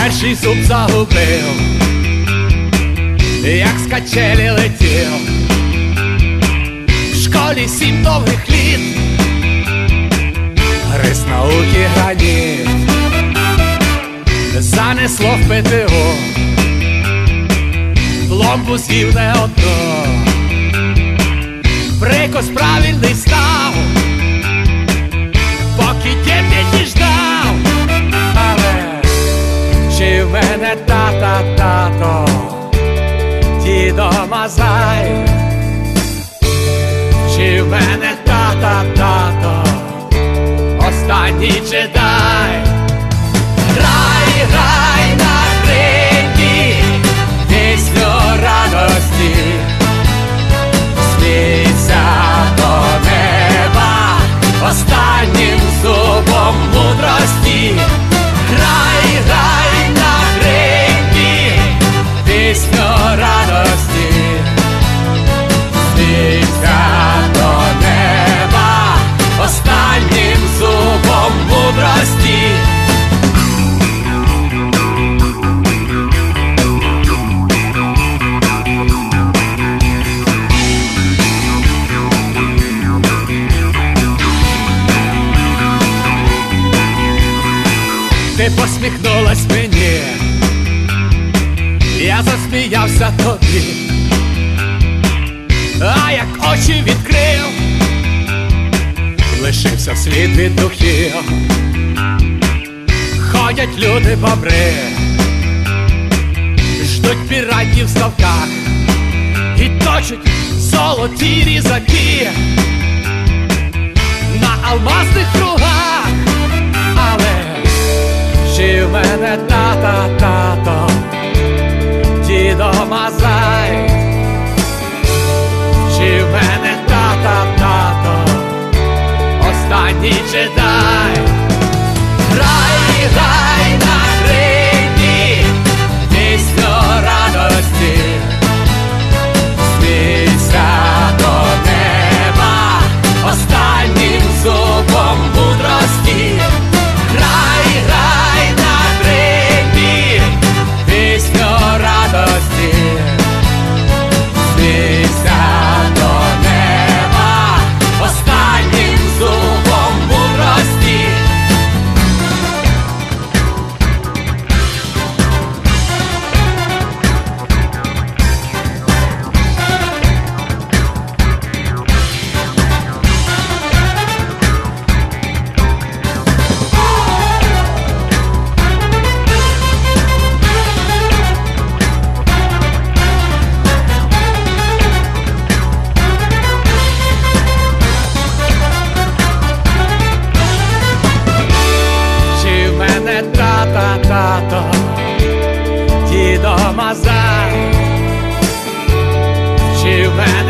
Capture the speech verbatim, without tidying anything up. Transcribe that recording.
перший зуб загубив, як з качелі летів. В школі сім довгих літ гриз науки граніт. Занесло в ПТУ, пломбу з'їв не одну. Прикус правильний став, поки дід не діждав. Але чи в мене тата, тато, дідо Мазай? Чи в мене тата, тато, останній джедай? Грай, грай на скрипці пісню радості, смійся до неба останнім зубом мудрості. Грай, грай на скрипці пісню радості, смійся до неба останнім зубом мудрості. Ти посміхнулась мені, я засміявся тобі. А як очі відкрив, лишився слід від духів. Ходять люди бобри, ждуть піратів в ставках і точать золоті різаки на алмазних кругах. Але чи в мене тата, тато, дідо Мазай? Чи в мене тата, тато, останній джедай? Грай, грай на скрипці пісню радості, смійся до неба останнім зубом мудрості. Грай, грай на скрипці пісню радості, смійся до неба останнім зубом мудрості. Тата, тато, дідо Мазай? Чи в мене